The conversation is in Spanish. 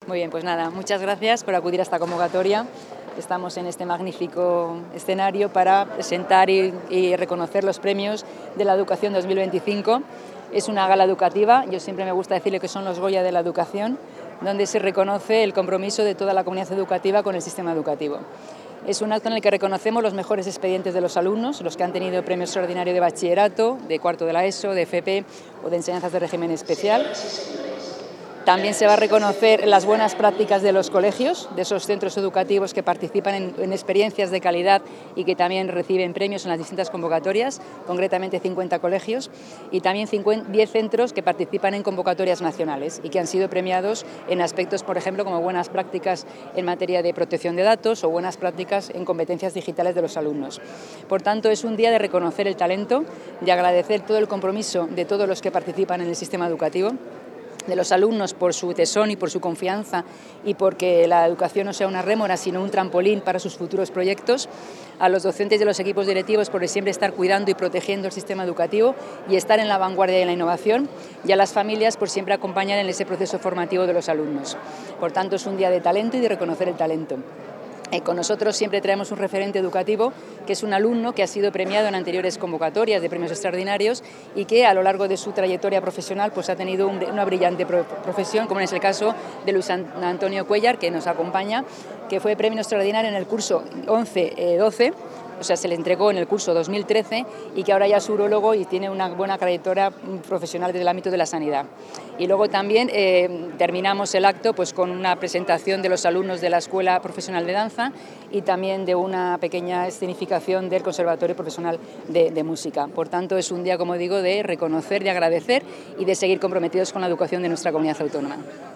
Muy bien, pues nada, muchas gracias por acudir a esta convocatoria. Estamos en este magnífico escenario para presentar y reconocer los premios de la Educación 2025. Es una gala educativa, yo siempre me gusta decirle que son los Goya de la educación, donde se reconoce el compromiso de toda la comunidad educativa con el sistema educativo. Es un acto en el que reconocemos los mejores expedientes de los alumnos, los que han tenido premio extraordinario de bachillerato, de cuarto de la ESO, de FP o de enseñanzas de régimen especial. También se va a reconocer las buenas prácticas de los colegios, de esos centros educativos que participan en experiencias de calidad y que también reciben premios en las distintas convocatorias, concretamente 50 colegios, y también 10 centros que participan en convocatorias nacionales y que han sido premiados en aspectos, por ejemplo, como buenas prácticas en materia de protección de datos o buenas prácticas en competencias digitales de los alumnos. Por tanto, es un día de reconocer el talento, de agradecer todo el compromiso de todos los que participan en el sistema educativo, de los alumnos por su tesón y por su confianza y porque la educación no sea una rémora sino un trampolín para sus futuros proyectos, a los docentes de los equipos directivos por siempre estar cuidando y protegiendo el sistema educativo y estar en la vanguardia de la innovación, y a las familias por siempre acompañar en ese proceso formativo de los alumnos. Por tanto, es un día de talento y de reconocer el talento. Con nosotros siempre traemos un referente educativo, que es un alumno que ha sido premiado en anteriores convocatorias de premios extraordinarios y que a lo largo de su trayectoria profesional pues ha tenido una brillante profesión, como es el caso de Luis Antonio Cuellar, que nos acompaña, que fue premio extraordinario en el curso 11-12, o sea, se le entregó en el curso 2013 y que ahora ya es urólogo y tiene una buena trayectoria profesional desde el ámbito de la sanidad. Y luego también terminamos el acto pues con una presentación de los alumnos de la Escuela Profesional de Danza y también de una pequeña escenificación del Conservatorio Profesional de Música. Por tanto, es un día, como digo, de reconocer, de agradecer y de seguir comprometidos con la educación de nuestra comunidad autónoma.